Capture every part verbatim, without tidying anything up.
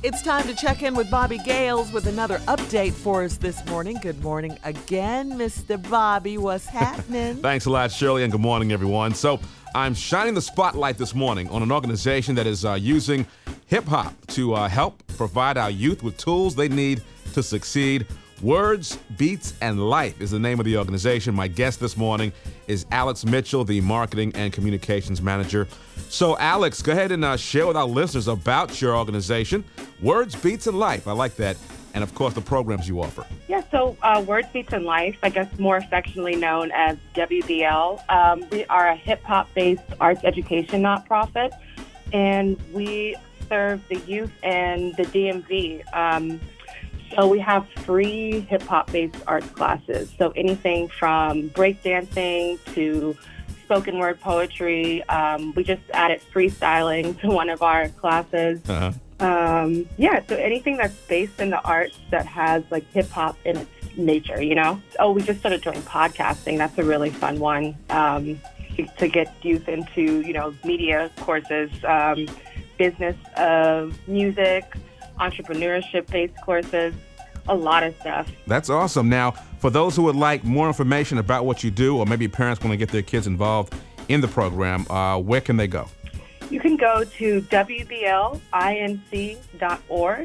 It's time to check in with Bobby Gales with another update for us this morning. Good morning again, Mister Bobby. What's happening? Thanks a lot, Shirley, and good morning, everyone. So I'm shining the spotlight this morning on an organization that is uh, using hip-hop to uh, help provide our youth with tools they need to succeed. Words, Beats, and Life is the name of the organization. My guest this morning is Alex Mitchell, the Marketing and Communications Manager. So, Alex, go ahead and uh, share with our listeners about your organization, Words, Beats, and Life. I like that. And, of course, the programs you offer. Yeah, so uh, Words, Beats, and Life, I guess more affectionately known as W B L. Um, we are a hip-hop-based arts education nonprofit, and we serve the youth and the D M V. Um, So we have free hip-hop-based arts classes. So anything from breakdancing to spoken word poetry. Um, we just added freestyling to one of our classes. Uh-huh. Um, yeah, so anything that's based in the arts that has like hip-hop in its nature, you know? Oh, we just started doing podcasting. That's a really fun one um, to, to get youth into, you know, media courses, um, business of music, entrepreneurship-based courses, a lot of stuff. That's awesome. Now, for those who would like more information about what you do, or maybe parents want to get their kids involved in the program, uh, where can they go? You can go to W B L inc dot org.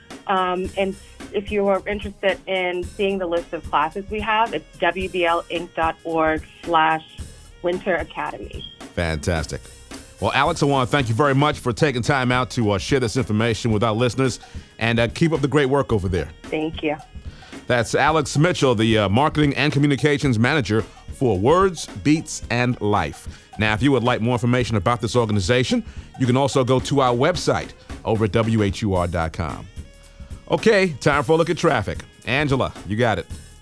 Um, and if you are interested in seeing the list of classes we have, it's W B L inc dot org slash Winter Academy. Fantastic. Well, Alex, I want to thank you very much for taking time out to uh, share this information with our listeners, and uh, keep up the great work over there. Thank you. That's Alex Mitchell, the uh, Marketing and Communications Manager for Words, Beats, and Life. Now, if you would like more information about this organization, you can also go to our website over at W H U R dot com. Okay, time for a look at traffic. Angela, you got it.